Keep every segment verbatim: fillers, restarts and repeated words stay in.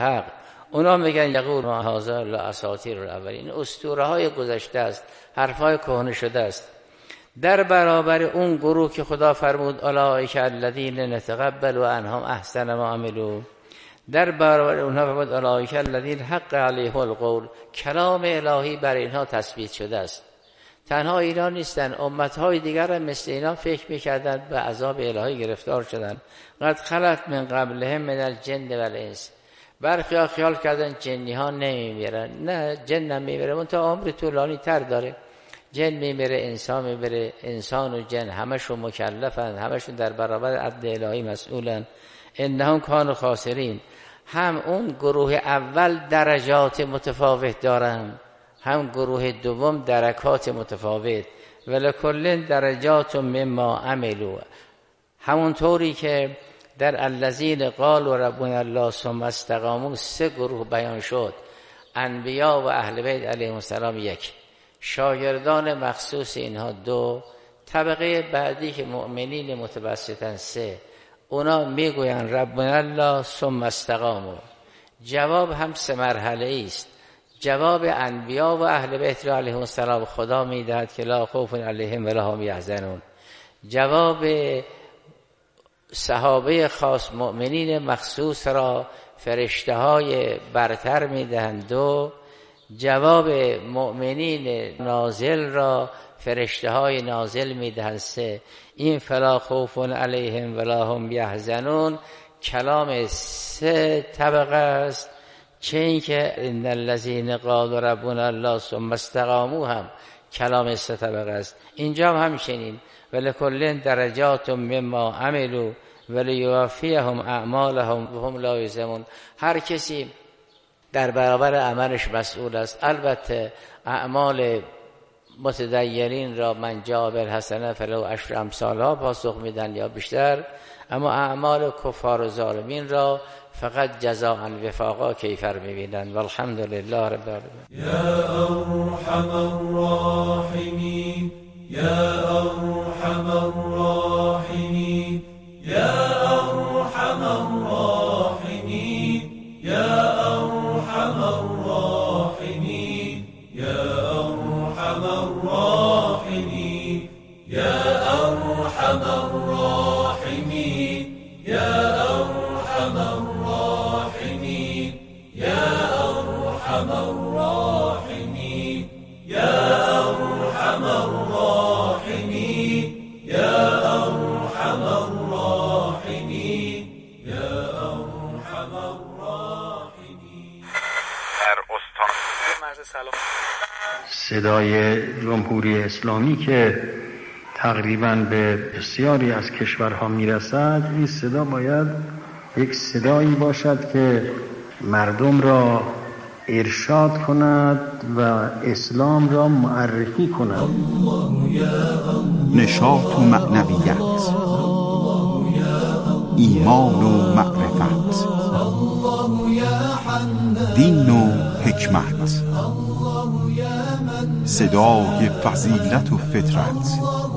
حق. اونا میگن یقول ما هذا لا اساطیر الاولین، اسطوره های گذشته است، حرف های کهنه شده است. در برابر اون گروه که خدا فرمود اولئک الذین نتقبل عنهم احسن ما عملوا، در برابر اونها فرمود اولئک الذین حق علیهم القول، کلام الهی بر اینها تثبیت شده است. تنها اینا نیستن، امتهای دیگر هم مثل اینا فکر میکردن به عذاب الهی گرفتار شدن. قد خلت من قبلهم من الجن والانس، برخی خیال کردن جنی ها نمیمیرن. نه، جن هم میمیره، اون تا عمر طولانی تر داره. جن میمیره، انسان میمیره، انسان و جن همشون مکلفن، همشون در برابر عدل الهی مسئولن. انهم کانوا خاسرین. هم اون گروه اول درجات متفاوت دارن، هم گروه دوم درکات متفاوت. ولکل درجات مما عملوا، همونطوری که در الذین قالوا ربنا الله ثم استقاموا سه گروه بیان شد، انبیا و اهل بیت علیهم السلام یک، شاگردان مخصوص اینها دو، طبقه بعدی که مؤمنین متوسطن سه. اونا میگوین ربنا الله ثم استقاموا. جواب هم سه مرحله است. جواب انبیا و اهل بیت علیهم السلام خدا میدهد که لا خوف علیهم ولا هم یحزنون. جواب صحابه خاص مؤمنین مخصوص را فرشته های برتر میدهند دو، جواب مؤمنین نازل را فرشته های نازل میدهند سه. این فلا خوف علیهم ولا هم یحزنون کلام سه طبقه است. چه این که ان الذین قالوا ربنا الله ثم استقاموا هم کلام سه طبقه است. اینجا هم همچنین ولکل درجات مما عملوا ولیوفیهم اعمالهم وهم لا یظلمون. هر کسی در برابر عملش مسئول است. البته اعمال متدینین را من جاء بالحسنه فله عشر امثالها پاسخ میدن یا بیشتر، اما اعمال کفار و ظالمین را فقط جزاء وفاقا کیفر میبینن. والحمد لله رب العالمین. یا ارحم الراحمین، یا ارحم الراحمین، یا ارحم الراحمین، یا ارحم الراحمین، یا ارحم الراحمین، یا ارحم الراحمین، یا ارحم الراحمین، یا ارحم الراحمین، یا ارحم الراحمین، یا ارحم الراحمین، یا ارحم الراحمین. در استان مرز سلام صدای جمهوری اسلامی که تقریباً به بسیاری از کشورها میرسد، این صدا باید یک صدایی باشد که مردم را ارشاد کند و اسلام را معرفی کند. نشاط و معنویت، ایمان و معرفت، دین و حکمت، صدای فضیلت و فطرت،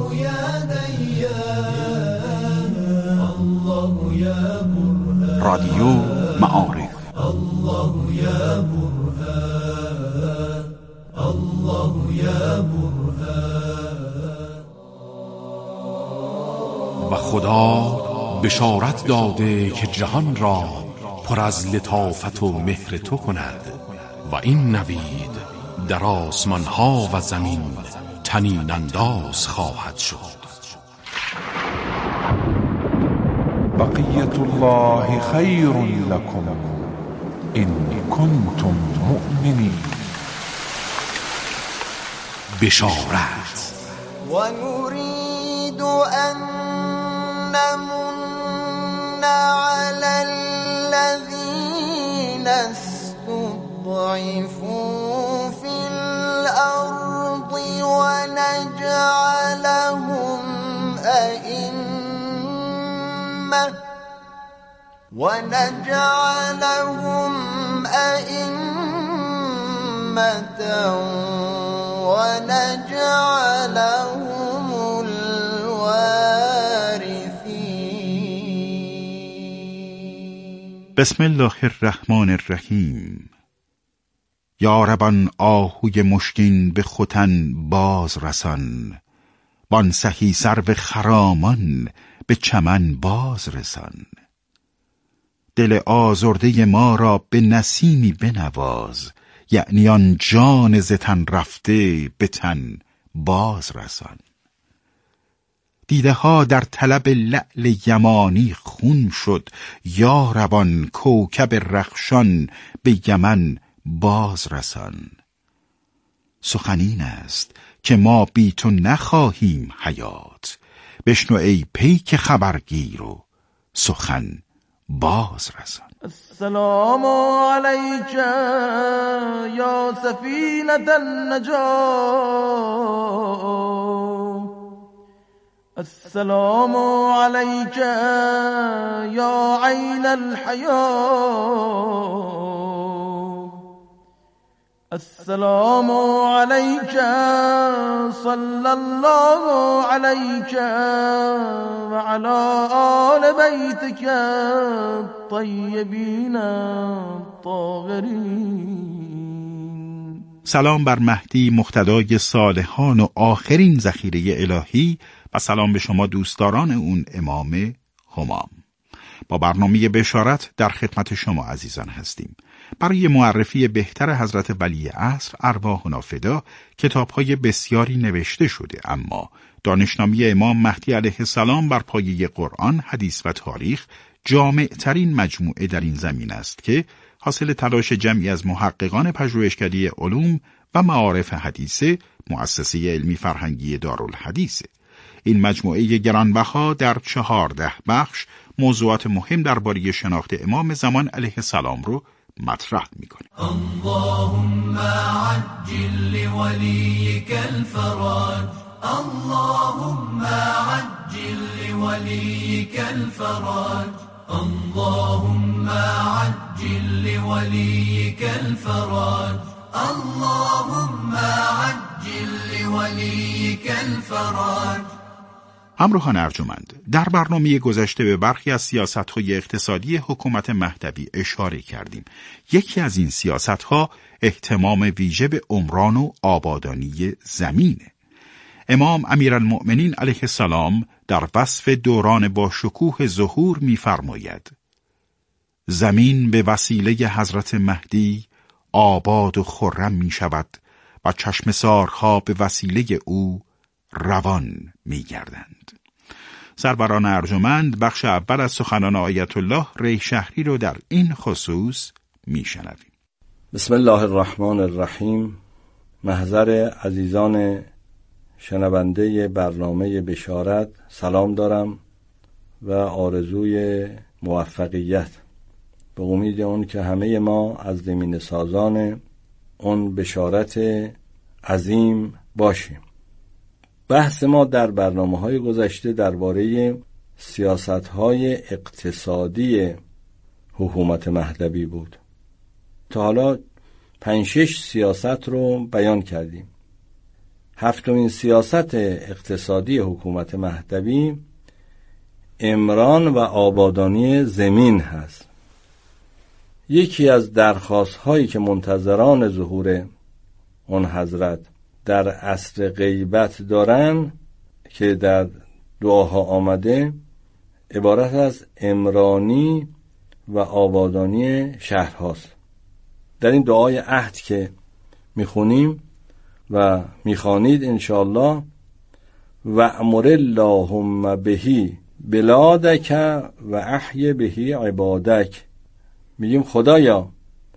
رادیو معارف. الله یا برهان، الله یا برهان. و خدا بشارت داده که جهان را پر از لطافت و مهر تو کند و این نوید در آسمان ها و زمین طنین انداز خواهد شد. بقیت الله خیر لکم ان کنتم مؤمنین. بشارت. و نريد ان نمن على الذين استضعفوا في الارض ونجعلهم ائمه ونجعلهم ائمه ونجعلهم الوارثين. بسم الله الرحمن الرحیم. یا ربان آهوی مشکین به ختن باز رسان، بان سهی سرو خرامان به چمن باز رسان. دل آزرده ما را به نسیمی بنواز، یعنی آن جان ز تن رفته به تن باز رسان. دیده ها در طلب لعل یمانی خون شد، یا ربان کوکب رخشان به یمن باز رسان. سخن این است که ما بی تو نخواهیم حیات، بشنو ای پیک خبرگیر و سخن باز رسان. السلام علیک یا سفینة النجاة، السلام علیک یا عین الحیاة، السلام علیک صلی الله علیک و علی آل بیتک الطیبین الطاهرین. سلام بر مهدی مقتدای صالحان و آخرین ذخیره الهی و سلام به شما دوستداران اون امام همام. با برنامه بشارت در خدمت شما عزیزان هستیم. برای معرفی بهتر حضرت ولی عصر ارواحنا فدا کتاب‌های بسیاری نوشته شده، اما دانشنامه امام مهدی علیه السلام بر پایه قرآن، حدیث و تاریخ جامع ترین مجموعه در این زمین است که حاصل تلاش جمعی از محققان پژوهشکده علوم و معارف حدیثه مؤسسه علمی فرهنگی دارالحدیث. این مجموعه گرانبها در چهارده بخش موضوعات مهم درباره شناخت امام زمان علیه السلام رو مطرح میکنه. اللهم عجل لوليك الفرج، اللهم عجل لوليك الفرج، اللهم عجل لوليك الفرج، اللهم عجل لوليك الفرج. همراهان ارجمند، در برنامه گذشته به برخی از سیاست‌های اقتصادی حکومت مهدوی اشاره کردیم. یکی از این سیاست‌ها اهتمام ویژه به عمران و آبادانی زمینه. امام امیرالمؤمنین علیه السلام در وصف دوران با شکوه ظهور می‌فرماید: زمین به وسیله حضرت مهدی آباد و خرم می‌شود و چشمه‌سارها به وسیله او روان می‌گردند. سروران ارجمند، بخش اول از سخنان آیت الله ری شهری رو در این خصوص میشنویم. بسم الله الرحمن الرحیم. محضر عزیزان شنونده برنامه بشارت سلام دارم و آرزوی موفقیت به امید اون که همه ما از زمین سازان اون بشارت عظیم باشیم. بحث ما در برنامه‌های گذشته درباره سیاست‌های اقتصادی حکومت مهدوی بود. تا حالا پنج شش سیاست رو بیان کردیم. هفتمین سیاست اقتصادی حکومت مهدوی عمران و آبادانی زمین هست. یکی از درخواست‌هایی که منتظران ظهور اون حضرت در عصر غیبت دارن که در دعاها آمده عبارت از عمرانی و آبادانی شهرهاست. در این دعای عهد که میخونیم و میخوانید انشاءالله: و امر اللهم بهی بلادک و احی بهی عبادک، میگیم خدایا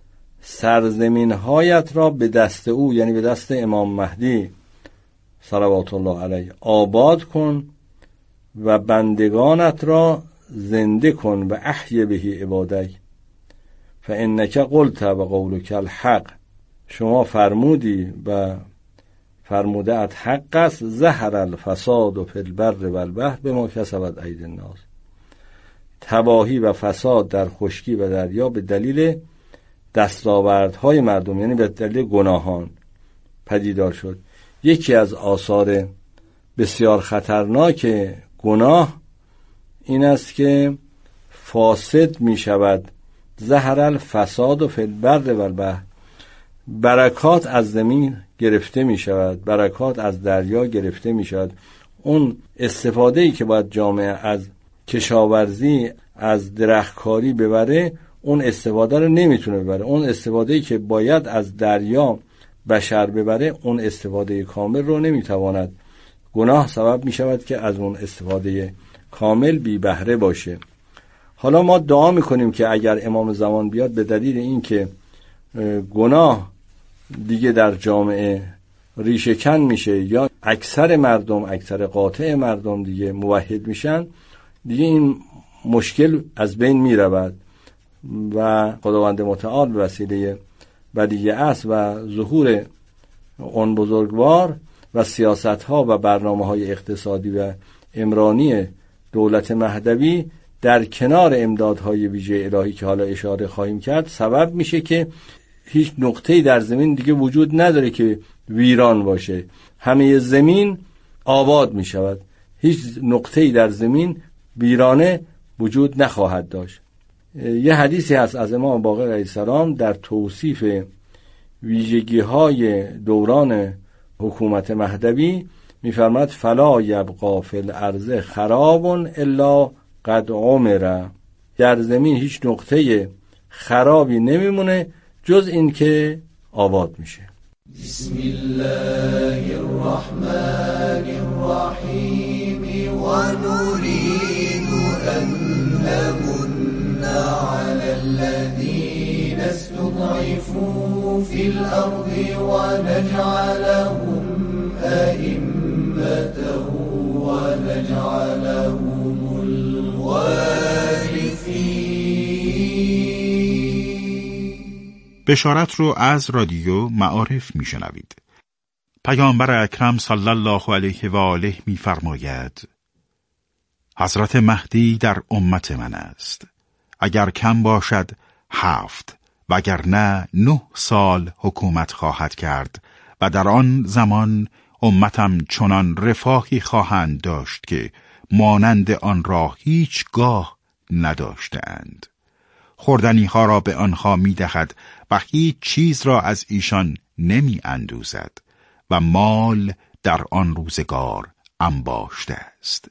سرزمین هایت را به دست او، یعنی به دست امام مهدی صلوات الله علیه، آباد کن و بندگانت را زنده کن و احی بهی عبادک فانک قلت و قولک الحق، شما فرمودی و فرموده‌ات حق است. ظهر الفساد فی البر و البحر بما کسبت ایدی الناس، تباهی و فساد در خشکی و دریا به دلیل دستاوردهای مردم، یعنی به دلیل گناهان پدیدار شد. یکی از آثار بسیار خطرناک گناه این است که فاسد می شود ظهر الفساد و فی البر و البحر، برکات از زمین گرفته می شود، برکات از دریا گرفته می شود. اون استفاده‌ای که باید جامعه از کشاورزی، از درختکاری ببره، اون استفاده رو نمیتونه ببره. اون استفاده‌ای که باید از دریا بشر ببره، اون استفاده کامل رو نمیتواند. گناه سبب می شود که از اون استفاده کامل بی بهره باشه. حالا ما دعا میکنیم که اگر امام زمان بیاد، به دلیل این که گناه دیگه در جامعه ریشه کن میشه یا اکثر مردم، اکثر قاطع مردم دیگه موحد میشن، دیگه این مشکل از بین میرود و خداوند متعال به وسیله بدیع است و ظهور اون بزرگوار و سیاست‌ها و برنامه‌های اقتصادی و عمرانی دولت مهدوی در کنار امدادهای ویژه الهی که حالا اشاره خواهیم کرد، سبب میشه که هیچ نقطه‌ای در زمین دیگه وجود نداره که ویران باشه. همه زمین آباد میشود، هیچ نقطه‌ای در زمین ویرانه وجود نخواهد داشت. یه حدیثی هست از امام باقر علیه السلام در توصیف ویژگی‌های دوران حکومت مهدوی می‌فرماید فلا یبقى فی الارض خراب الا قد عمر. در زمین هیچ نقطه خرابی نمیمونه جز این که آباد میشه. بسم الله الرحمن الرحیم و نريد ان نمن على الذين استضعفوا في الارض ونجعلهم ائمة ونجعلهم بشارت رو از رادیو معارف میشنوید. پیامبر اکرم صلی الله علیه و آله میفرماید: حضرت مهدی در امت من است. اگر کم باشد هفت و اگر نه نه سال حکومت خواهد کرد و در آن زمان امتم چنان رفاهی خواهند داشت که مانند آن را هیچگاه نداشتند. خوردنی ها را به آنها می دهد و هیچ چیز را از ایشان نمی اندوزد و مال در آن روزگار انباشته است.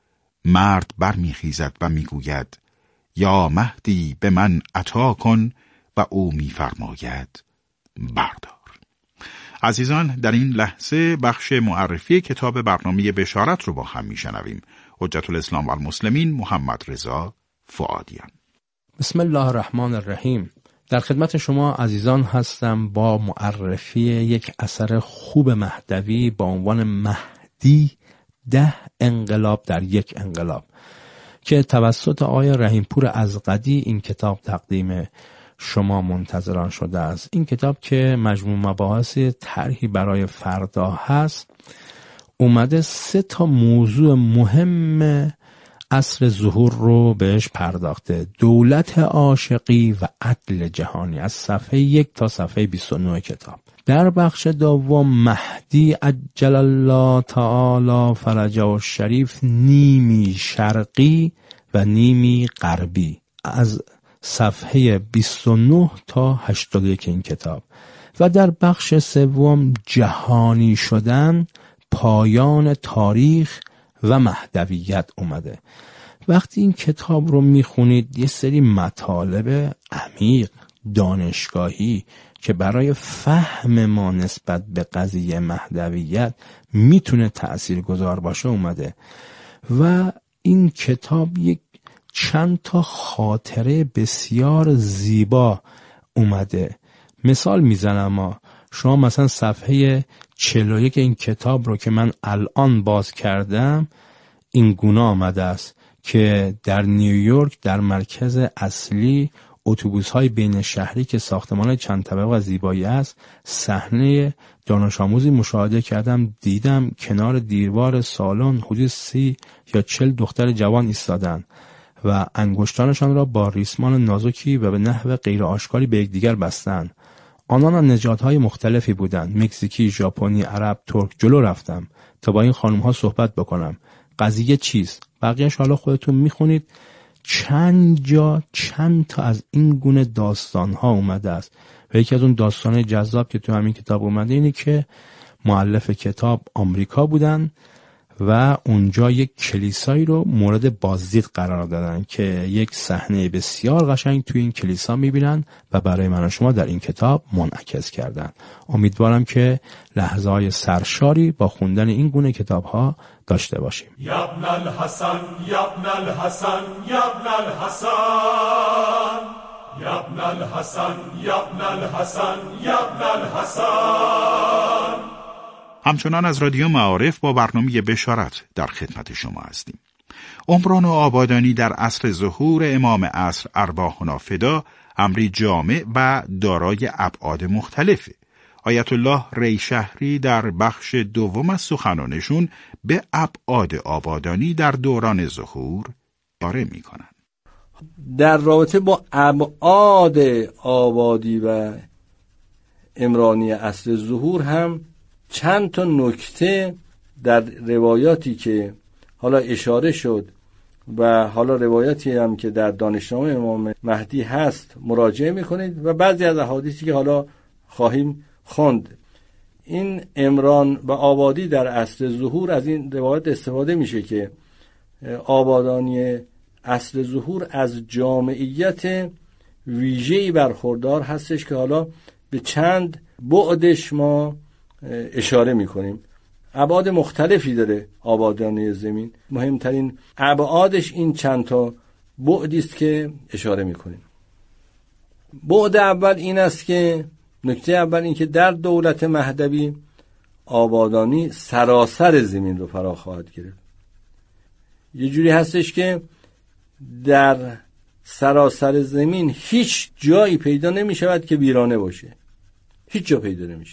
مرد برمی خیزد و می گوید: یا مهدی به من عطا کن، و او می فرماید: بردار. عزیزان، در این لحظه بخش معرفی کتاب برنامه بشارت رو با هم می شنویم. حجت الاسلام و المسلمین محمد رضا فؤادیان. بسم الله الرحمن الرحیم. در خدمت شما عزیزان هستم با معرفی یک اثر خوب مهدوی با عنوان مهدی ده انقلاب در یک انقلاب که توسط آقای رحیمپور ازغدی این کتاب تقدیم شما منتظران شده است. این کتاب که مجموع مباحث طرحی برای فردا هست، اومده سه تا موضوع مهم عصر ظهور رو بهش پرداخته: دولت عاشقی و عدل جهانی، از صفحه یک تا صفحه بیست و نه کتاب. در بخش دوم مهدی عجل الله تعالی فرجه الشریف، نیمی شرقی و نیمی غربی، از صفحه بیست و نه تا هشتاد و یک این کتاب. و در بخش سوم جهانی شدن، پایان تاریخ و مهدویت اومده. وقتی این کتاب رو میخونید یه سری مطالب عمیق دانشگاهی که برای فهم ما نسبت به قضیه مهدویت میتونه تأثیرگذار باشه اومده. و این کتاب یک چند تا خاطره بسیار زیبا اومده. مثال میزنم، ما شما مثلا صفحه چهل و یک این کتاب رو که من الان باز کردم، این گونه آمده است که در نیویورک در مرکز اصلی اتوبوس‌های بین شهری که ساختمان چند طبقه و زیبایی است، صحنه دانش آموزی مشاهده کردم. دیدم کنار دیوار سالن حدود سی یا چل دختر جوان ایستادن و انگشتانشان را با ریسمان نازکی و به نحو غیر آشکاری به یکدیگر بستند. آنان نژادهای مختلفی بودند: مکزیکی، ژاپنی، عرب، ترک. جلو رفتم تا با این خانم‌ها صحبت بکنم. قضیه چیست؟ بقیه‌اش حالا خودتون میخونید. چند جا چند تا از این گونه داستان ها اومده است و یکی از اون داستان جذاب که تو همین کتاب اومده اینه که مؤلف کتاب آمریکا بودن و اونجا یک کلیسایی رو مورد بازدید قرار دادن که یک صحنه بسیار قشنگ توی این کلیسا میبینن و برای من و شما در این کتاب منعکس کردن. امیدوارم که لحظه های سرشاری با خوندن این گونه کتاب ها داشته باشیم. یبن الحسن یبن الحسن یبن الحسن یبن الحسن یبن الحسن یبن الحسن. همچنان از رادیو معارف با برنامه بشارت در خدمت شما هستیم. عمران و آبادانی در عصر ظهور امام عصر ارواحنا فدا امری جامع و دارای ابعاد مختلفه. آیت الله ریشهری در بخش دوم از سخنانشون به ابعاد آبادانی در دوران ظهور اشاره می‌کنند. در رابطه با ابعاد آبادی و عمرانی عصر ظهور هم چند تا نکته در روایاتی که حالا اشاره شد و حالا روایاتی هم که در دانشنامه امام مهدی هست مراجعه میکنید و بعضی از احادیثی که حالا خواهیم خواند. این عمران و آبادی در عصر ظهور، از این روایت استفاده میشه که آبادانی عصر ظهور از جامعیت ویژه‌ای برخوردار هستش که حالا به چند بعدش ما اشاره میکنیم. ابعاد مختلفی داره آبادانی زمین، مهمترین ابعادش این چند تا بعدی است که اشاره میکنیم. بعد اول این است که نکته اول این که در دولت مهدوی آبادانی سراسر زمین رو فرا خواهد گرفت. یه جوری هستش که در سراسر زمین هیچ جایی پیدا نمی شود که ویرانه باشه، هیچ جا پیدا نمیشه.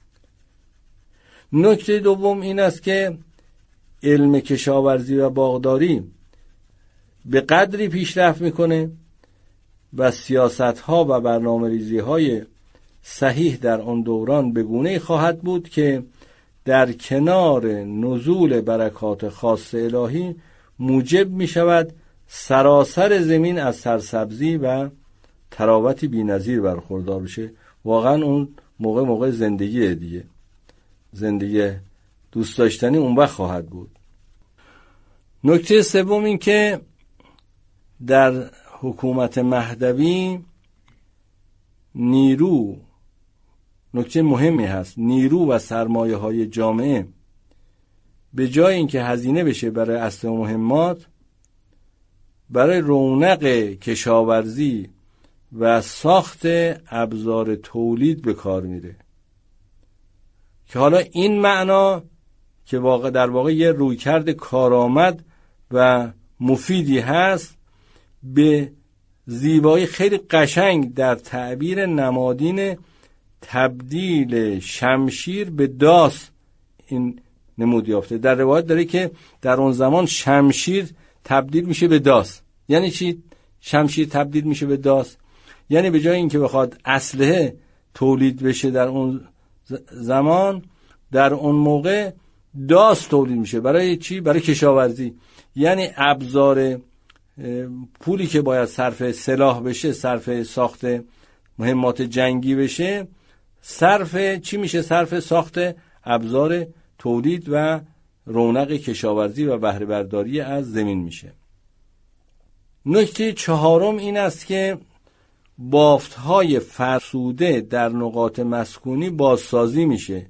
نکته دوم این است که علم کشاورزی و باغداری به قدری پیشرفت میکنه و سیاست‌ها و برنامه‌ریزی‌های صحیح در آن دوران به گونه‌ای خواهد بود که در کنار نزول برکات خاص الهی موجب می‌شود سراسر زمین از سرسبزی و تراوتی بی‌نظیر برخوردار بشه. واقعا اون موقع موقع زندگی دیگه، زندگی دوست داشتنی اون وقت خواهد بود. نکته سوم این که در حکومت مهدوی نیرو، نکته مهمی هست، نیرو و سرمایه های جامعه به جای اینکه هزینه بشه برای اصل و مهمات، برای رونق کشاورزی و ساخت ابزار تولید به کار میره که حالا این معنا که واقع در واقع یه رویکرد کارآمد و مفیدی هست، به زیبایی خیلی قشنگ در تعبیر نمادین تبدیل شمشیر به داس این نمود یافته. در روایت داره که در اون زمان شمشیر تبدیل میشه به داس. یعنی چی شمشیر تبدیل میشه به داس؟ یعنی به جای اینکه بخواد اسلحه تولید بشه در اون زمان، در اون موقع داس تولید میشه. برای چی؟ برای کشاورزی. یعنی ابزار پولی که باید صرف سلاح بشه، صرف ساخت مهمات جنگی بشه، صرف چی میشه؟ صرف ساخت ابزار تولید و رونق کشاورزی و بهره برداری از زمین میشه. نکته چهارم این است که بافت‌های فرسوده در نقاط مسکونی بازسازی میشه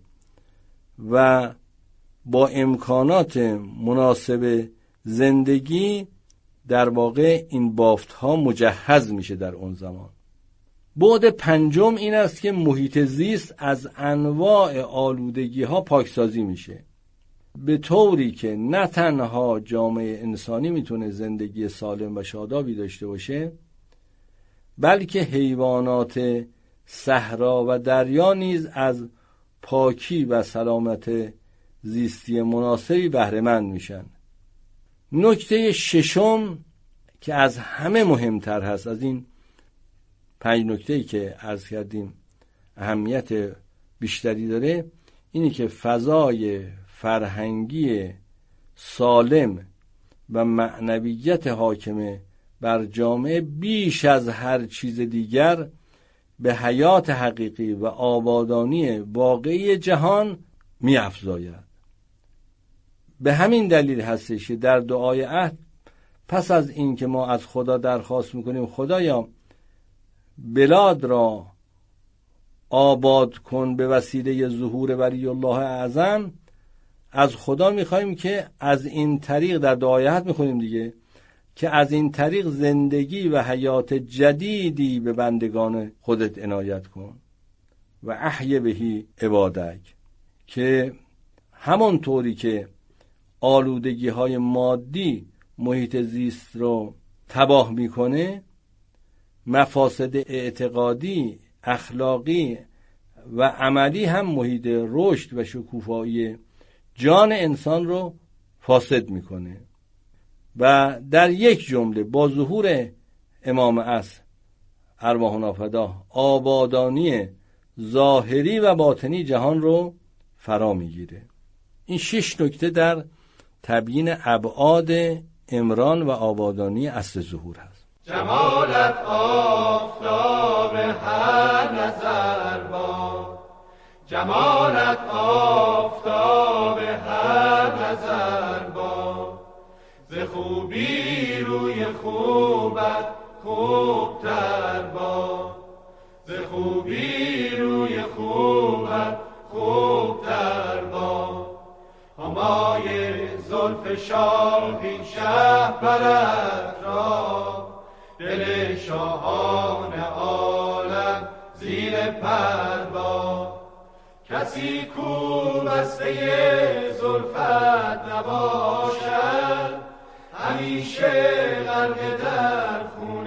و با امکانات مناسب زندگی در واقع این بافت‌ها مجهز میشه در اون زمان. بعد پنجم این است که محیط زیست از انواع آلودگی‌ها پاکسازی میشه، به طوری که نه تنها جامعه انسانی میتونه زندگی سالم و شادابی داشته باشه، بلکه حیوانات صحرا و دریا نیز از پاکی و سلامت زیستی مناسبی بهره مند میشن. نکته ششم که از همه مهمتر هست، از این پنج نکته‌ای که عرض کردیم اهمیت بیشتری داره، اینی که فضای فرهنگی سالم و معنویت حاکم بر جامعه بیش از هر چیز دیگر به حیات حقیقی و آبادانی واقعی جهان می افزاید. به همین دلیل هستش که در دعای عهد پس از این که ما از خدا درخواست میکنیم خدایا بلاد را آباد کن به وسیله ظهور ولی الله اعظم، از خدا میخوایم که از این طریق، در دعای عهد میخونیم دیگه، که از این طریق زندگی و حیات جدیدی به بندگان خودت عنایت کن و احی بهی عبادک، که همون طوری که آلودگی های مادی محیط زیست رو تباه میکنه، مفاسد اعتقادی، اخلاقی و عملی هم محیط رشد و شکوفایی جان انسان رو فاسد میکنه. و در یک جمله با ظهور امام عصر ارواحنا فداه آبادانی ظاهری و باطنی جهان رو فرا میگیره. این شش نکته در تبیین ابعاد عمران و آبادانی عصر ظهور هست. جمالت آفتاب هر نظر با، جمالت آفتاب هر نظر با، ز خوبی روی خوبت خوبتر با، ز خوبی روی خوبت خوبتر با، همای زلف شاهین شهپرت را، دل شاهان عالم زیر پر با، کسی کو بسته زلفت نباشد، همیشه غرق در خون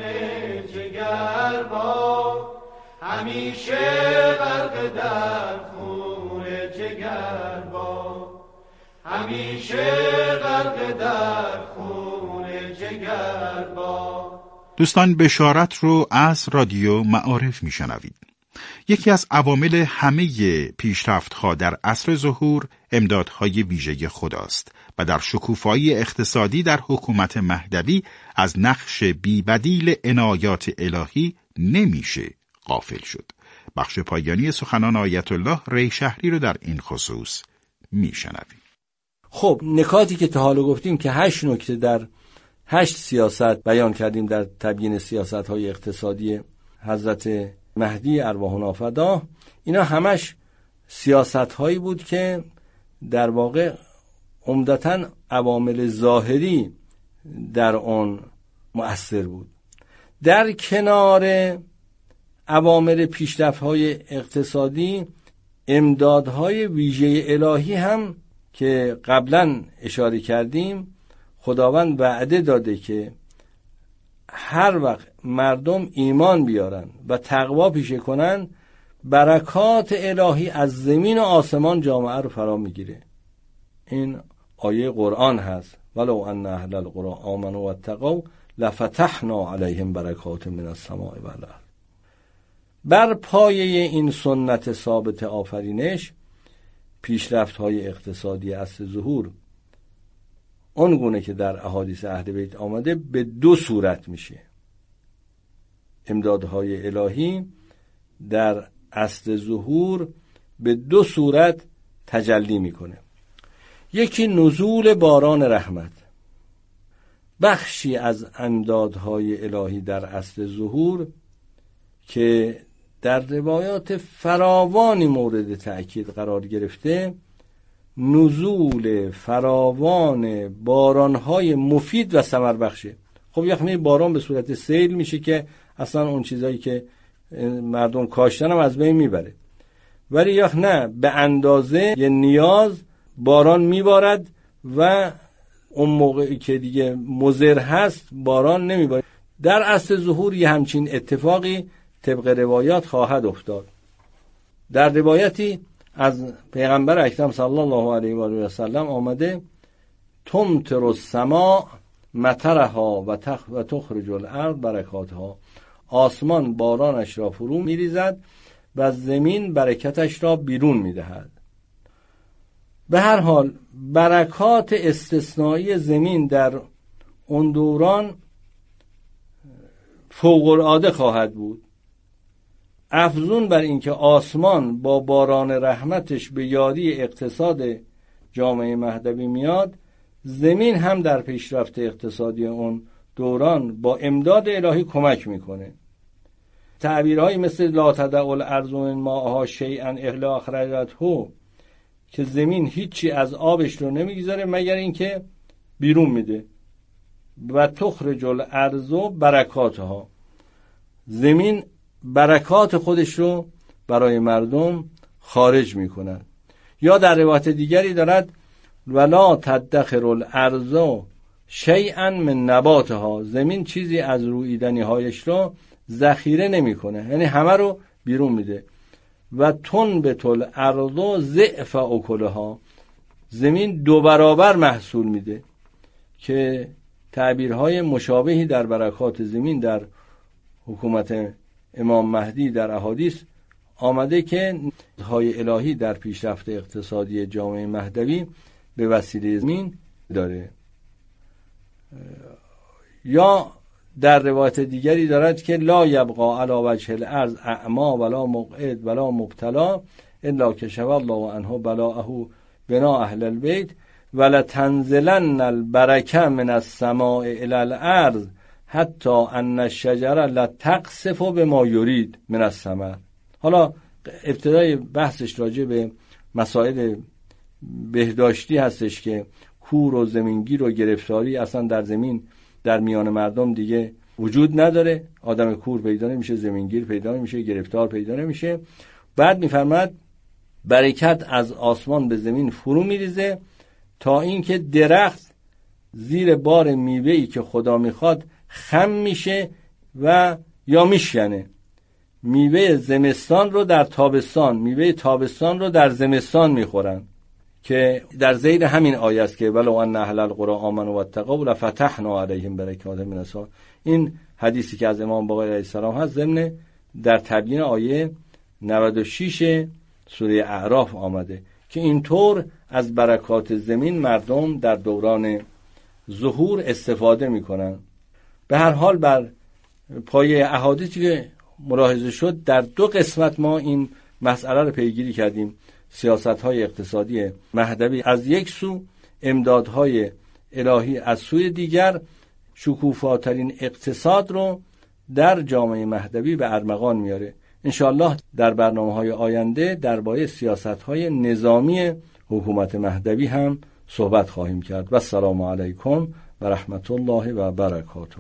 جگر با، همیشه غرق در خون جگر با، همیشه غرق در خون جگر با. دوستان، بشارت رو از رادیو معارف میشنوید. یکی از عوامل همه پیشرفت‌ها در عصر ظهور امدادهای ویژه خداست و در شکوفایی اقتصادی در حکومت مهدوی از نقش بی‌بدیل عنایات الهی نمیشه غافل شد. بخش پایانی سخنان آیت الله ریشهری رو در این خصوص میشنویم. خب، نکاتی که تا حالا گفتیم که هشت نکته در هشت سیاست بیان کردیم در تبیین سیاست‌های اقتصادی حضرت مهدی ارواحنا فداه، اینا همش سیاست‌هایی بود که در واقع عمدتاً عوامل ظاهری در آن مؤثر بود. در کنار عوامل پیشرفت‌های اقتصادی، امدادهای ویژه الهی هم که قبلا اشاره کردیم، خداوند وعده داده که هر وقت مردم ایمان بیارن و تقوا پیشه کنن، برکات الهی از زمین و آسمان جامعه رو فرا میگیره. این آیه قرآن هست، ولو ان اهل القرى آمنوا واتقوا لفتحنا علیهم برکات من السماء والارض. بر پایه این سنت ثابت آفرینش، پیشرفت‌های اقتصادی عصر ظهور اون گونه که در احادیث اهل بیت آمده به دو صورت میشه. امدادهای الهی در عصر ظهور به دو صورت تجلی میکنه. یکی نزول باران رحمت. بخشی از امدادهای الهی در عصر ظهور که در روایات فراوانی مورد تأکید قرار گرفته، نزول فراوان بارانهای مفید و ثمر بخشه. خب یخمه باران به صورت سیل میشه که اصلا اون چیزایی که مردم کاشتن هم از بین میبره، ولی یخ نه، به اندازه یه نیاز باران میبارد و اون موقعی که دیگه مضر هست باران نمیبارد. در عصر ظهور یه همچین اتفاقی طبق روایات خواهد افتاد. در روایتی از پیغمبر اکرم صلی الله علیه و آله و سلم آمده: تمطر السماء مطرها و تخ و تخرج الارض برکاتها. آسمان بارانش را فرو میریزد و زمین برکتش را بیرون میدهد. به هر حال برکات استثنایی زمین در اون دوران فوق‌العاده خواهد بود. افزون بر اینکه آسمان با باران رحمتش به یاری اقتصاد جامعه مهدوی میاد، زمین هم در پیشرفت اقتصادی اون دوران با امداد الهی کمک میکنه. تعبیرهایی مثل لا تدع الارض من ماءها شیئا الا اخرجته، که زمین هیچی از آبش رو نمیگذاره مگر اینکه بیرون میده. و تخرج الارض برکاتها، زمین برکات خودش رو برای مردم خارج میکنه. یا در روایت دیگری دارد ولا تدخر الارض شیئا من نباتها، زمین چیزی از رویدنی هایش رو ذخیره نمیکنه، یعنی همه رو بیرون میده. و تنبت الارض ضعف اکلها، زمین دو برابر محصول میده. که تعبیرهای مشابهی در برکات زمین در حکومت امام مهدی در احادیث آمده که های الهی در پیشرفت اقتصادی جامعه مهدوی به وسیله زمین داره. یا در روایت دیگری دارد که لا یبقى علی وجه الارض اعما ولا مقعد ولا مبتلا الا کشف الله عنه بلاءه بنا اهل البیت ولتنزلن البرکه من السماء الی الارض حتی ان الشجره لتقصف بما یرید من الثمر. حالا ابتدای بحثش راجع به مسائل بهداشتی هستش که کور و زمینگیر و گرفتاری اصلا در زمین در میان مردم دیگه وجود نداره. آدم کور پیدا نمیشه، زمینگیر پیدا نمیشه، گرفتار پیدا نمیشه. بعد میفرماد برکت از آسمان به زمین فرو میریزه تا اینکه درخت زیر بار میوه‌ای که خدا میخواد خم میشه و یا میشکنه. میوه زمستان رو در تابستان، میوه تابستان رو در زمستان میخورن، که در ذیل همین آیه است که ولو ان اهل القرى آمنوا واتقوا لفتحنا علیهم برکات من السماء. این حدیثی که از امام باقر علیه السلام هست ضمن در تبیین آیه نود و شش سوره اعراف آمده که اینطور از برکات زمین مردم در دوران ظهور استفاده میکنن. به هر حال بر پایه احادیثی که ملاحظه شد در دو قسمت ما این مسئله رو پیگیری کردیم. سیاست‌های اقتصادی مهدوی از یک سو، امدادهای الهی از سوی دیگر، شکوفاترین اقتصاد رو در جامعه مهدوی به ارمغان میاره. انشاءالله در برنامه‌های آینده درباره سیاست‌های نظامی حکومت مهدوی هم صحبت خواهیم کرد. و السلام علیکم و رحمت الله و برکاته.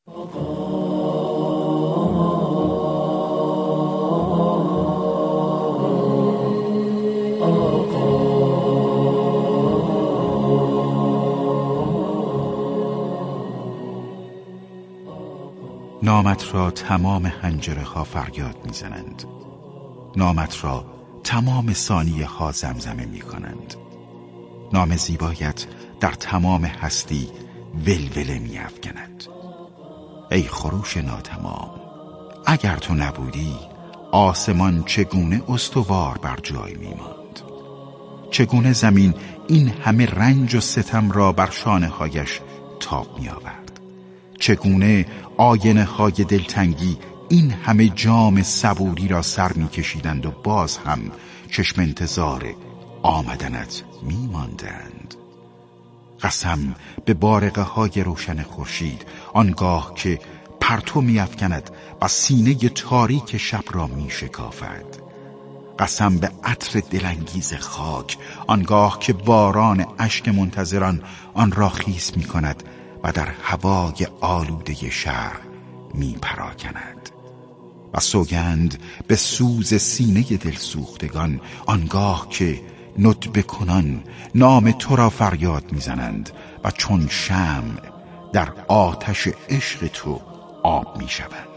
نامت را تمام حنجره ها فریاد می زنند، نامت را تمام ثانیه ها زمزمه می کنند، نام زیبایت در تمام هستی ولوله می افکند. ای خروش ناتمام، اگر تو نبودی آسمان چگونه استوار بر جای می ماند؟ چگونه زمین این همه رنج و ستم را بر شانه هایش تاب می آورد؟ چگونه آینه های دلتنگی این همه جام صبوری را سر می کشیدند و باز هم چشم انتظار آمدنت می ماندند؟ قسم به بارقه های روشن خورشید، آنگاه که پرتو می افکند و سینه تاریک شب را می شکافد. قسم به عطر دلانگیز خاک، آنگاه که باران اشک منتظران آن را خیس می کند و در هوای آلوده شهر می پراکند. و سوگند به سوز سینه دلسوختگان، آنگاه که ندبه کنان نام تو را فریاد می زنند و چون شمع در آتش عشق تو آب می شوند.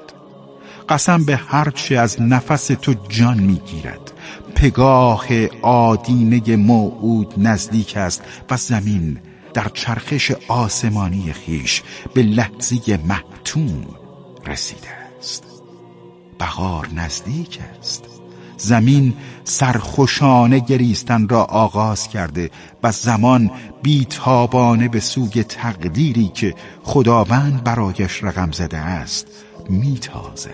قسم به هرچه از نفس تو جان می گیرد. پگاه آدینه موعود نزدیک است و زمین در چرخش آسمانی خیش به لحظه محتوم رسیده است. بهار نزدیک است. زمین سرخوشانه گریستن را آغاز کرده و زمان بیتابانه به سوی تقدیری که خداوند برایش رقم زده است میتازد.